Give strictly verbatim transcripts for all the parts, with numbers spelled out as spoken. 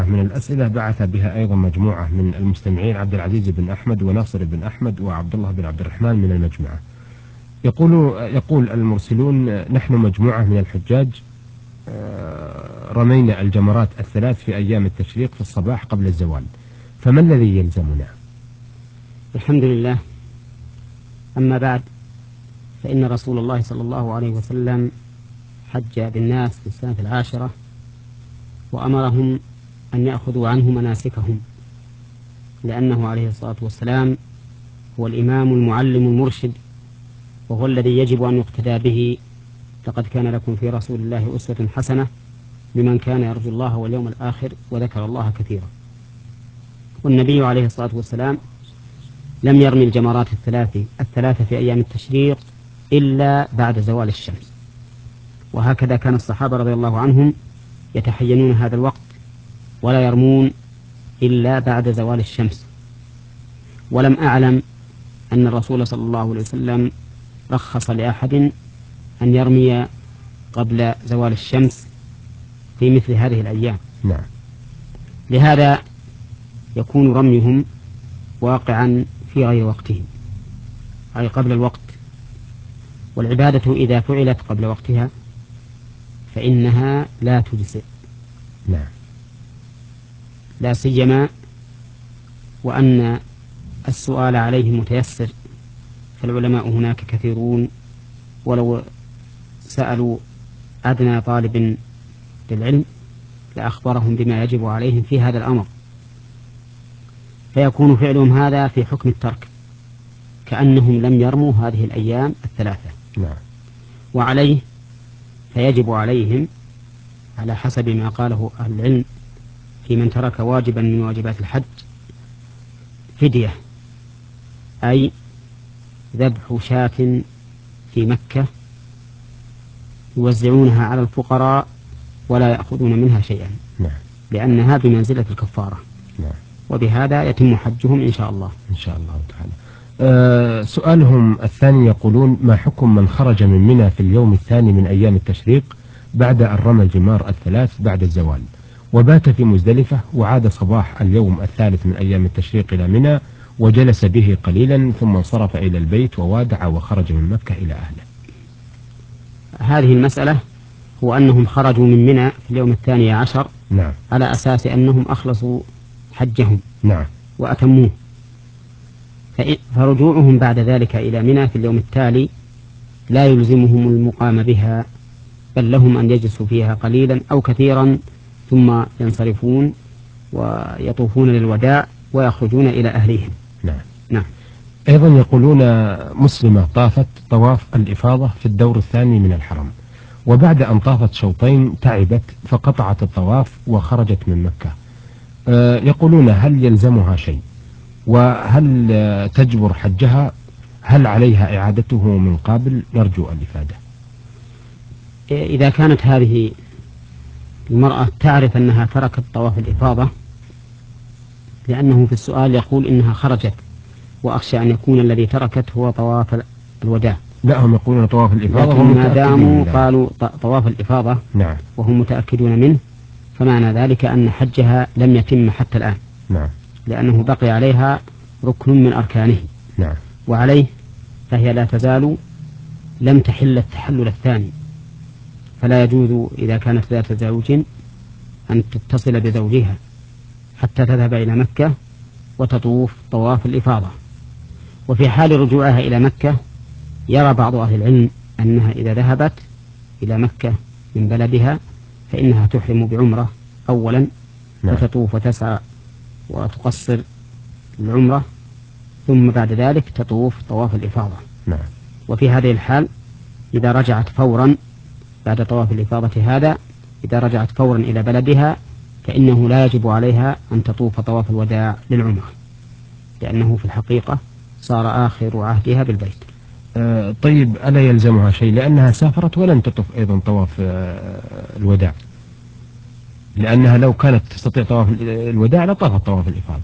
من الأسئلة بعث بها أيضا مجموعة من المستمعين، عبد العزيز بن أحمد وناصر بن أحمد وعبد الله بن عبد الرحمن من المجمعة. يقول يقول المرسلون: نحن مجموعة من الحجاج رمينا الجمرات الثلاث في أيام التشريق في الصباح قبل الزوال، فما الذي يلزمنا؟ الحمد لله. أما بعد، فإن رسول الله صلى الله عليه وسلم حج بالناس في السنة العاشرة وأمرهم أن يأخذوا عنه مناسكهم، لأنه عليه الصلاة والسلام هو الإمام المعلم المرشد، وهو الذي يجب أن يقتدى به. لقد كان لكم في رسول الله أسوة حسنة لمن كان يرجو الله واليوم الآخر وذكر الله كثيرا. والنبي عليه الصلاة والسلام لم يرمي الجمرات الثلاث الثلاثة في أيام التشريق إلا بعد زوال الشمس، وهكذا كان الصحابة رضي الله عنهم يتحينون هذا الوقت ولا يرمون إلا بعد زوال الشمس. ولم أعلم أن الرسول صلى الله عليه وسلم رخص لأحد أن يرمي قبل زوال الشمس في مثل هذه الأيام. نعم. لهذا يكون رميهم واقعا في غير وقته، أي قبل الوقت. والعبادة إذا فعلت قبل وقتها فإنها لا تجزئ. نعم. لا سيما وأن السؤال عليه متيسر، فالعلماء هناك كثيرون، ولو سألوا أدنى طالب للعلم لأخبرهم بما يجب عليهم في هذا الأمر، فيكون فعلهم هذا في حكم الترك، كأنهم لم يرموا هذه الأيام الثلاثة. نعم. وعليه فيجب عليهم على حسب ما قاله أهل العلم في من ترك واجبا من واجبات الحج فدية، أي ذبح شاة في مكة يوزعونها على الفقراء ولا يأخذون منها شيئا. نعم. لأنها بمنزلة الكفارة. نعم. وبهذا يتم حجهم إن شاء الله. إن شاء الله تعالى. أه سؤالهم الثاني يقولون: ما حكم من خرج من منى في اليوم الثاني من أيام التشريق بعد أن رمى الجمار الثلاث بعد الزوال، وبات في مزدلفة، وعاد صباح اليوم الثالث من أيام التشريق إلى منى وجلس به قليلا ثم انصرف إلى البيت ووادع وخرج من مكة إلى أهله؟ هذه المسألة هو أنهم خرجوا من منى في اليوم الثاني عشر. نعم. على أساس أنهم أخلصوا حجهم. نعم. وأتموه، فرجوعهم بعد ذلك إلى منى في اليوم التالي لا يلزمهم المقام بها، بل لهم أن يجلسوا فيها قليلا أو كثيرا ثم ينصرفون ويطوفون للوداع ويخرجون إلى أهليهم. نعم. نعم. أيضا يقولون: مسلمة طافت طواف الإفاضة في الدور الثاني من الحرم، وبعد أن طافت شوطين تعبت فقطعت الطواف وخرجت من مكة. أه يقولون: هل يلزمها شيء؟ وهل تجبر حجها؟ هل عليها إعادته من قبل؟ نرجو الإفادة. إذا كانت هذه المرأة تعرف أنها تركت طواف الإفاضة، لأنه في السؤال يقول إنها خرجت، وأخشى أن يكون الذي تركت هو طواف الوداع. لا، هم يقولون طواف الإفاضة، لكن ما داموا قالوا طواف الإفاضة نعم. وهم متأكدون منه، فمعنى ذلك أن حجها لم يتم حتى الآن. نعم. لأنه بقي عليها ركن من أركانه. نعم. وعليه فهي لا تزال لم تحل التحلل الثاني، فلا يجوز إذا كانت ذات زوج أن تتصل بزوجها حتى تذهب إلى مكة وتطوف طواف الإفاضة. وفي حال رجوعها إلى مكة يرى بعض أهل العلم أنها إذا ذهبت إلى مكة من بلدها فإنها تحرم بعمرة أولا. نعم. وتطوف وتسعى وتقصر العمرة، ثم بعد ذلك تطوف طواف الإفاضة. نعم. وفي هذه الحال إذا رجعت فورا بعد طواف الإفاضة هذا، إذا رجعت فورا إلى بلدها فإنه لا يجب عليها أن تطوف طواف الوداع للعمرة، لأنه في الحقيقة صار آخر عهدها بالبيت. آه طيب، ألا يلزمها شيء لأنها سافرت ولن تطوف أيضا طواف آه الوداع؟ لأنها لو كانت تستطيع طواف الوداع لطافت طواف الإفاضة.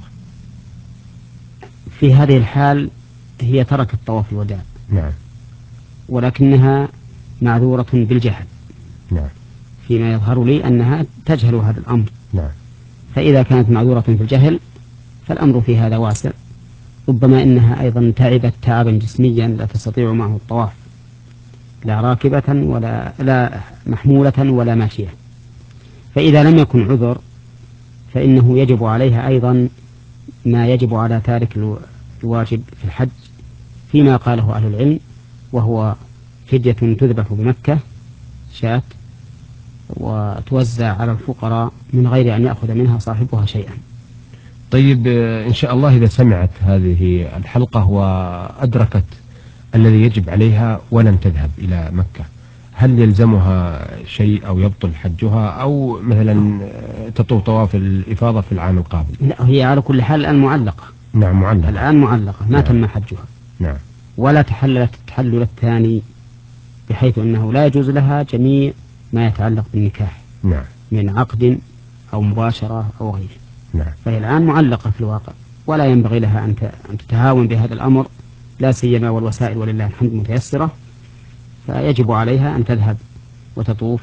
في هذه الحال هي تركت طواف الوداع. نعم. ولكنها معذورة بالجهل. نعم. فيما يظهر لي أنها تجهل هذا الأمر. نعم. فإذا كانت معذورة في الجهل فالأمر في هذا واسع، ربما إنها أيضا تعبت تعبا جسميا لا تستطيع معه الطواف، لا راكبة ولا لا محمولة ولا ماشية، فإذا لم يكن عذر فإنه يجب عليها أيضا ما يجب على تارك الواجب في الحج فيما قاله أهل العلم، وهو فدية تذبح بمكة شاة وتوزع على الفقراء من غير أن يأخذ منها صاحبها شيئا. طيب إن شاء الله إذا سمعت هذه الحلقة وأدركت الذي يجب عليها ولم تذهب إلى مكة، هل يلزمها شيء أو يبطل حجها أو مثلا تطوف طواف الإفاضة في العام القابل؟ لا، هي على كل حال الآن معلقة. نعم معلقة الآن معلقة ما نعم. تم حجها. نعم. ولا تحللت التحلل الثاني بحيث أنه لا يجوز لها جميع ما يتعلق بالنكاح. نعم. من عقد أو مباشرة أو غيره. نعم. فهي الآن معلقة في الواقع، ولا ينبغي لها أن تتهاون بهذا الأمر، لا سيما والوسائل ولله الحمد متيسرة، فيجب عليها أن تذهب وتطوف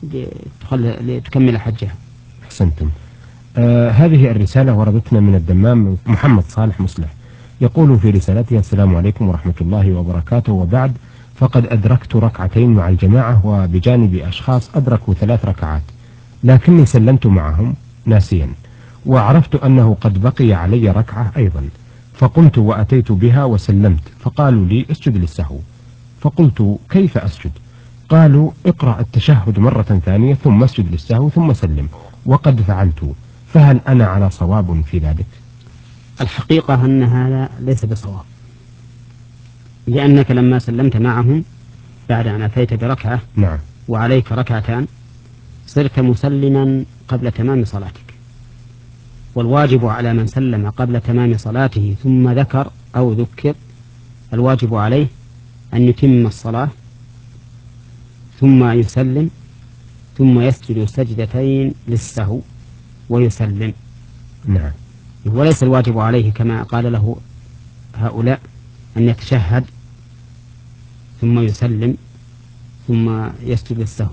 لتكمل حجها. أحسنتم. آه هذه الرسالة وردتنا من الدمام محمد صالح مصلح، يقول في رسالته: السلام عليكم ورحمة الله وبركاته، وبعد، فقد أدركت ركعتين مع الجماعة وبجانب أشخاص أدركوا ثلاث ركعات، لكني سلمت معهم ناسيا، وعرفت أنه قد بقي علي ركعة أيضا، فقمت وأتيت بها وسلمت، فقالوا لي اسجد للسهو، فقلت كيف أسجد؟ قالوا اقرأ التشهد مرة ثانية ثم اسجد للسهو ثم سلم، وقد فعلت، فهل أنا على صواب في ذلك؟ الحقيقة أن هذا ليس بصواب، لأنك لما سلمت معهم بعد أن أتيت بركعة نعم. وعليك ركعتان صرت مسلما قبل تمام صلاتك، والواجب على من سلم قبل تمام صلاته ثم ذكر أو ذكر، الواجب عليه أن يتم الصلاة ثم يسلم ثم يسجد سجدتين للسهو ويسلم. نعم. وليس الواجب عليه كما قال له هؤلاء أن يتشهد ثم يسلم ثم يسجد للسهو،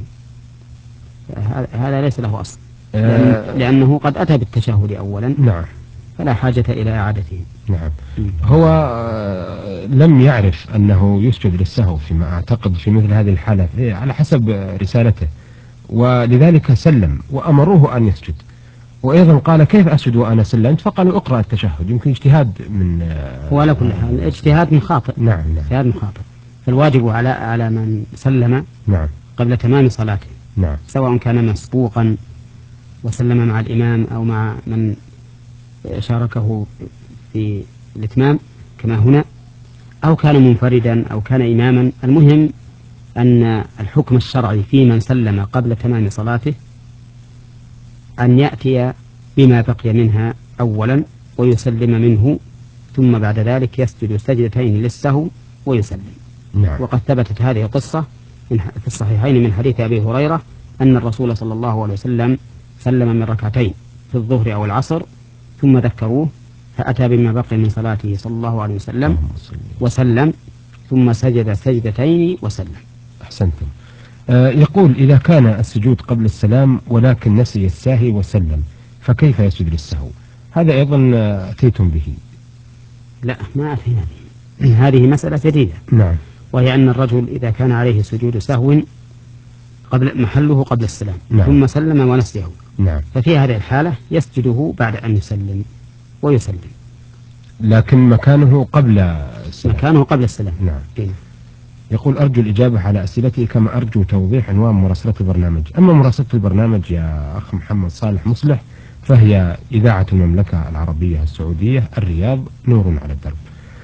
هذا ليس له أصل، لأن لأنه قد أتى بالتشهد أولا. نعم. فلا حاجة إلى إعادته. نعم. هو لم يعرف أنه يسجد للسهو فيما أعتقد في مثل هذه الحالة على حسب رسالته، ولذلك سلم وأمروه أن يسجد، وأيضا قال كيف أسجد وأنا سلمت؟ فقالوا اقرأ التشهد. يمكن اجتهاد من وعلى كل حال اجتهاد من خاطئ. نعم. نعم. اجتهاد من خاطئ. فالواجب على على من سلم نعم قبل تمام صلاته، نعم، سواء كان مسبوقا وسلم مع الإمام أو مع من شاركه في الإتمام كما هنا، أو كان منفردا أو كان إماما، المهم أن الحكم الشرعي في من سلم قبل تمام صلاته أن يأتي بما بقي منها أولا ويسلم منه، ثم بعد ذلك يسجد سجدتين للسهو ويسلم. نعم. وقد ثبتت هذه القصة في الصحيحين من حديث أبي هريرة أن الرسول صلى الله عليه وسلم سلم من ركعتين في الظهر أو العصر ثم ذكروه فأتى بما بقي من صلاته صلى الله عليه وسلم وسلم ثم سجد سجدتين وسلم. أحسنتم. آه يقول إذا كان السجود قبل السلام ولكن نسي الساهي وسلم فكيف يسجد للسهو؟ هذا أيضا أتيتم به. لا، ما أتينا به، هذه مسألة جديدة. نعم. وهي أن الرجل إذا كان عليه سجود سهو قبل محله قبل السلام نعم. ثم سلم ونسيه، نعم، ففي هذه الحالة يسجده بعد أن يسلم ويسلم، لكن مكانه قبل السلام. مكانه قبل السلام. نعم. إيه؟ يقول أرجو الإجابة على أسئلتي كما أرجو توضيح عنوان مراسلة البرنامج. أما مراسلة البرنامج يا أخ محمد صالح مصلح فهي إذاعة المملكة العربية السعودية، الرياض، نور على الدرب.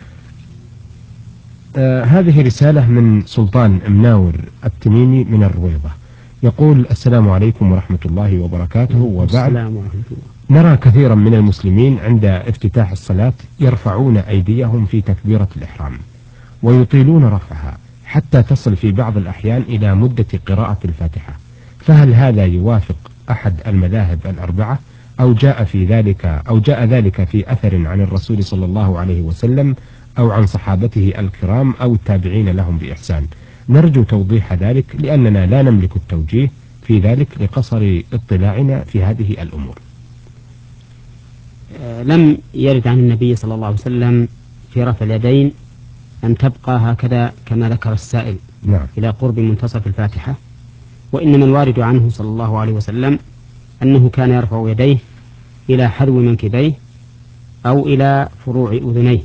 آه هذه رسالة من سلطان مناور التميمي من الرويضة، يقول السلام عليكم ورحمة الله وبركاته، وبعد، نرى كثيرا من المسلمين عند افتتاح الصلاة يرفعون أيديهم في تكبيرة الإحرام ويطيلون رفعها حتى تصل في بعض الأحيان إلى مدة قراءة الفاتحة، فهل هذا يوافق أحد المذاهب الأربعة أو جاء في ذلك أو جاء ذلك في أثر عن الرسول صلى الله عليه وسلم أو عن صحابته الكرام أو التابعين لهم بإحسان؟ نرجو توضيح ذلك لأننا لا نملك التوجيه في ذلك لقصر اطلاعنا في هذه الأمور. لم يرد عن النبي صلى الله عليه وسلم في رفع اليدين أن تبقى هكذا كما ذكر السائل نعم. إلى قرب منتصف الفاتحة، وإنما الوارد عنه صلى الله عليه وسلم أنه كان يرفع يديه إلى حذو منكبيه أو إلى فروع أذنيه،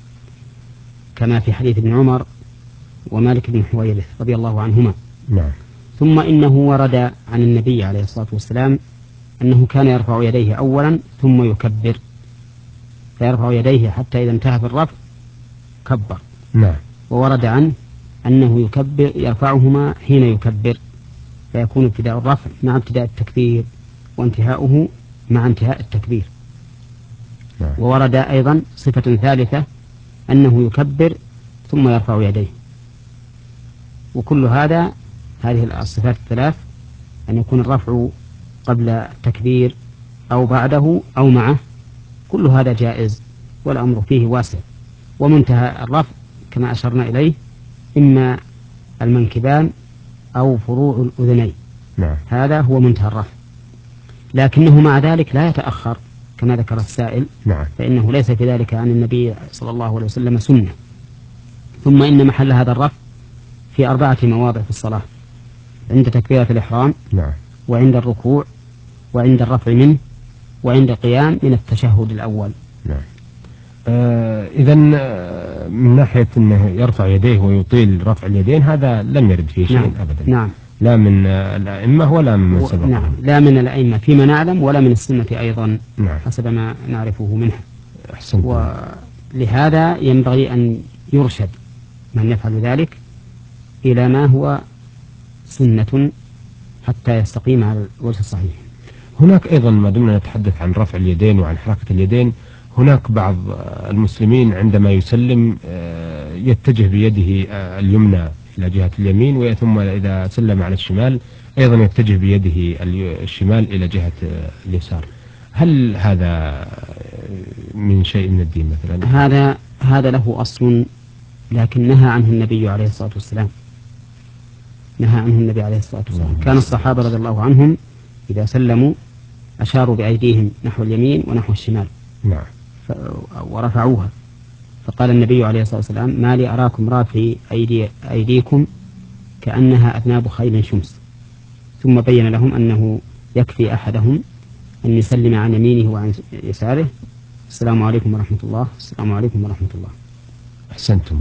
كما في حديث ابن عمر ومالك بن حويرث رضي الله عنهما. نعم. ثم إنه ورد عن النبي عليه الصلاة والسلام أنه كان يرفع يديه أولا ثم يكبر، فيرفع يديه حتى إذا انتهى في الرفع كبر. نعم. وورد عنه أنه يكبر يرفعهما حين يكبر، فيكون ابتداء الرفع مع ابتداء التكبير وانتهاؤه مع انتهاء التكبير. نعم. وورد أيضا صفة ثالثة أنه يكبر ثم يرفع يديه. وكل هذا هذه الصفات الثلاث، أن يكون الرفع قبل التكبير أو بعده أو معه، كل هذا جائز والأمر فيه واسع. ومنتهى الرفع كما أشرنا إليه إما المنكبان أو فروع الأذنين. نعم. هذا هو منتهى الرفع، لكنه مع ذلك لا يتأخر كما ذكر السائل. نعم. فإنه ليس في ذلك عن النبي صلى الله عليه وسلم سنة. ثم إن محل هذا الرفع في أربعة مواضع في الصلاة: عند تكبيرة الإحرام، نعم. وعند الركوع، وعند الرفع منه، وعند القيام من التشهد الأول. نعم. آه إذا من ناحية أنه يرفع يديه ويطيل رفع اليدين هذا لم يرد فيه شيء. نعم. أبدا. نعم. لا من الأئمة ولا من و... سبقهم. نعم. لا من الأئمة فيما نعلم ولا من السنة أيضا. نعم. حسب ما نعرفه منها. أحسنت. ولهذا ينبغي أن يرشد من يفعل ذلك إلى ما هو سنة حتى يستقيم على الوجه الصحيح. هناك أيضا ما دمنا نتحدث عن رفع اليدين وعن حركة اليدين، هناك بعض المسلمين عندما يسلم يتجه بيده اليمنى إلى جهة اليمين، ثم إذا سلم على الشمال أيضا يتجه بيده الشمال إلى جهة اليسار. هل هذا من شيء من الدين مثلا؟ هذا هذا له أصل، لكن نهى عنه النبي عليه الصلاة والسلام. نهى عنه النبي عليه الصلاة والسلام. كان الصحابة رضي الله عنهم إذا سلموا أشاروا بأيديهم نحو اليمين ونحو الشمال. نعم. ورفعوها، فقال النبي عليه الصلاة والسلام: ما لي أراكم رافعي أيدي أيديكم كأنها أذناب خيل شمس. ثم بين لهم أنه يكفي أحدهم أن يسلم عن يمينه وعن يساره: السلام عليكم ورحمة الله، السلام عليكم ورحمة الله. أحسنتم.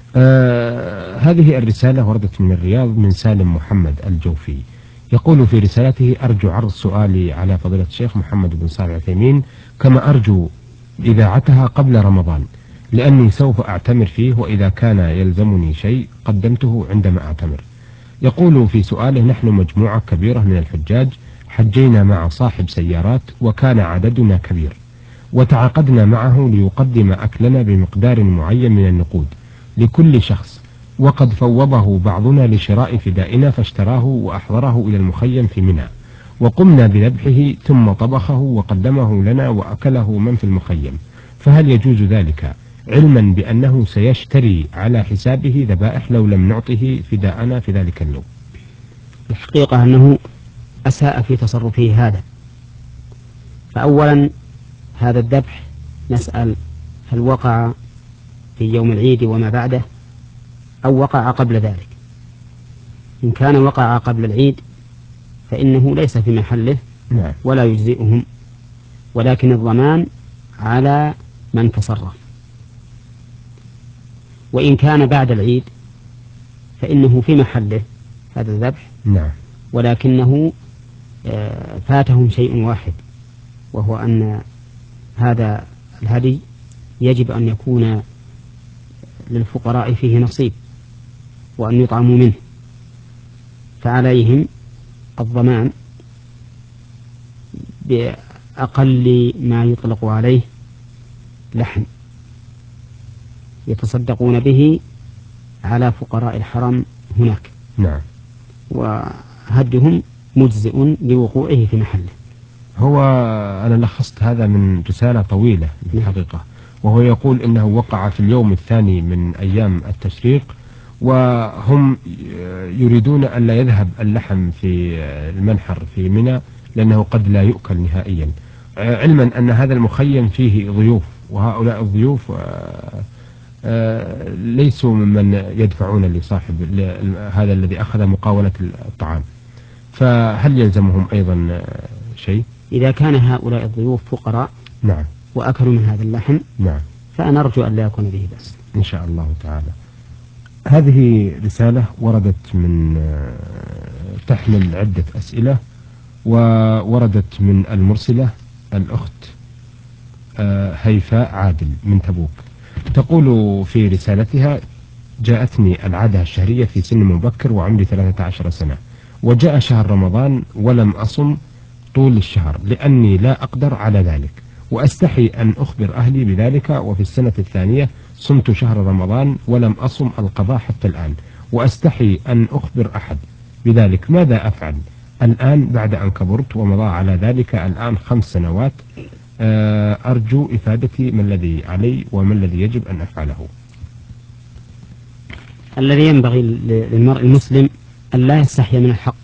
آه هذه الرسالة وردت من الرياض من سالم محمد الجوفي، يقول في رسالته: أرجو عرض سؤالي على فضيلة الشيخ محمد بن صالح العثيمين، كما أرجو إذاعتها قبل رمضان، لأني سوف أعتمر فيه، وإذا كان يلزمني شيء قدمته عندما أعتمر. يقول في سؤاله: نحن مجموعة كبيرة من الحجاج حجينا مع صاحب سيارات وكان عددنا كبير، وتعاقدنا معه ليقدم أكلنا بمقدار معين من النقود لكل شخص، وقد فوضه بعضنا لشراء فدائنا فاشتراه وأحضره إلى المخيم في منى، وقمنا بذبحه ثم طبخه وقدمه لنا وأكله من في المخيم، فهل يجوز ذلك، علما بأنه سيشتري على حسابه ذبائح لو لم نعطه فداءنا في ذلك اليوم؟ الحقيقة أنه أساء في تصرفه هذا. فأولا هذا الذبح نسأل هل وقع في يوم العيد وما بعده أو وقع قبل ذلك؟ إن كان وقع قبل العيد فإنه ليس في محله ولا يجزئهم، ولكن الضمان على من تصرف. وإن كان بعد العيد فإنه في محله هذا الذبح، ولكنه فاتهم شيء واحد، وهو أن هذا الهدي يجب أن يكون للفقراء فيه نصيب وأن يطعموا منه، فعليهم الضمان بأقل ما يطلق عليه لحم يتصدقون به على فقراء الحرم هناك. نعم. وهدهم مجزئ لوقوعه في محله. هو أنا لخصت هذا من رسالة طويلة في الحقيقة، وهو يقول إنه وقع في اليوم الثاني من أيام التشريق، وهم يريدون أن لا يذهب اللحم في المنحر في منى لأنه قد لا يؤكل نهائيا، علما أن هذا المخيم فيه ضيوف، وهؤلاء الضيوف ليسوا ممن يدفعون لصاحب هذا الذي أخذ مقاولة الطعام، فهل يلزمهم أيضا شيء؟ إذا كان هؤلاء الضيوف فقراء نعم وأكلوا من هذا اللحم نعم فأنا أرجو أن لا يكون به بأس إن شاء الله تعالى. هذه رسالة وردت من تحمل عدة أسئلة، ووردت من المرسلة الأخت هيفاء عادل من تبوك، تقول في رسالتها: جاءتني العادة الشهرية في سن مبكر وعمري ثلاثة عشر سنة، وجاء شهر رمضان ولم أصم طول الشهر لأني لا أقدر على ذلك، وأستحي أن أخبر أهلي بذلك، وفي السنة الثانية صمت شهر رمضان ولم أصم القضاء حتى الآن، وأستحي أن أخبر أحد بذلك، ماذا أفعل الآن بعد أن كبرت ومضى على ذلك الآن خمس سنوات؟ أرجو إفادتي ما الذي علي وما الذي يجب أن أفعله. الذي ينبغي للمرء المسلم أن لا يستحي من الحق،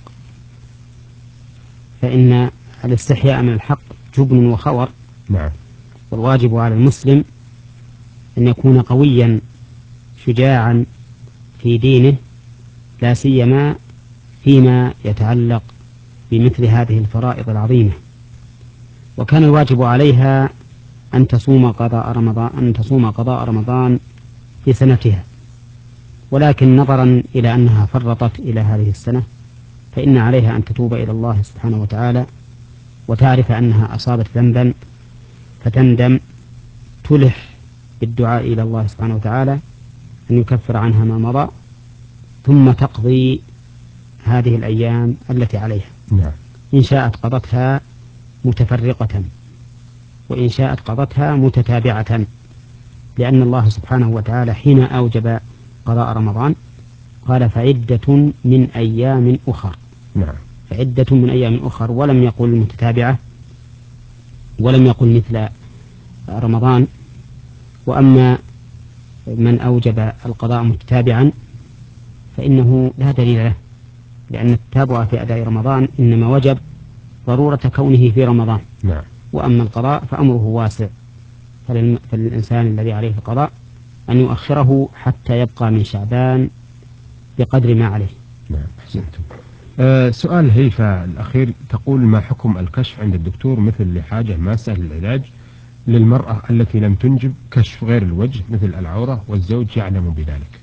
فإن الاستحياء من الحق جبن وخور. نعم. والواجب على المسلم أن يكون قويا شجاعا في دينه، لا سيما فيما يتعلق بمثل هذه الفرائض العظيمة. وكان الواجب عليها أن تصوم قضاء رمضان أن تصوم قضاء رمضان في سنتها، ولكن نظرا إلى أنها فرطت إلى هذه السنة فإن عليها أن تتوب إلى الله سبحانه وتعالى، وتعرف أنها أصابت ذنبا فتندم، تلح بالدعاء إلى الله سبحانه وتعالى أن يكفر عنها ما مضى، ثم تقضي هذه الأيام التي عليها. نعم. إن شاءت قضتها متفرقة، وإن شاءت قضتها متتابعة، لأن الله سبحانه وتعالى حين أوجب قضاء رمضان قال: فعدة من أيام أخر. نعم. فعدة من أيام أخر، ولم يقل متتابعة، ولم يقل مثل رمضان. وأما من أوجب القضاء متتابعا فإنه لا دليل له، لأن التتابع في أداء رمضان إنما وجب ضرورة كونه في رمضان. نعم. وأما القضاء فأمره واسع، فللإنسان الذي عليه القضاء أن يؤخره حتى يبقى من شعبان بقدر ما عليه. نعم أحسنتم. أه سؤال هيفا الأخير، تقول: ما حكم الكشف عند الدكتور مثل لحاجة ماسة للعلاج للمرأة التي لم تنجب كشف غير الوجه مثل العورة والزوج يعلم بذلك؟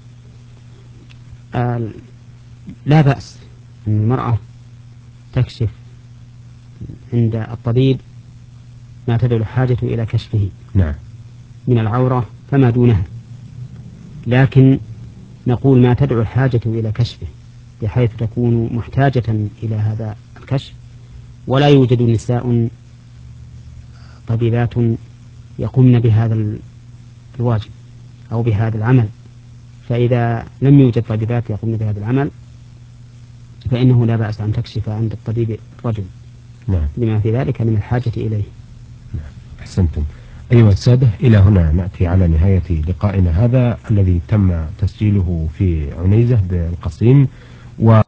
آه لا بأس أن المرأة تكشف عند الطبيب ما تدعو الحاجة إلى كشفه. نعم. من العورة فما دونها، لكن نقول ما تدعو الحاجة إلى كشفه بحيث تكون محتاجة إلى هذا الكشف، ولا يوجد نساء طبيبات يقومن بهذا الواجب أو بهذا العمل، فإذا لم يوجد طبيبات يقومن بهذا العمل فإنه لا بأس أن تكشف عند الطبيب الرجل. نعم. لما في ذلك من الحاجة إليه. نعم أحسنتم. أيها السادة، إلى هنا نأتي على نهاية لقائنا هذا الذي تم تسجيله في عنيزة بالقصيم. و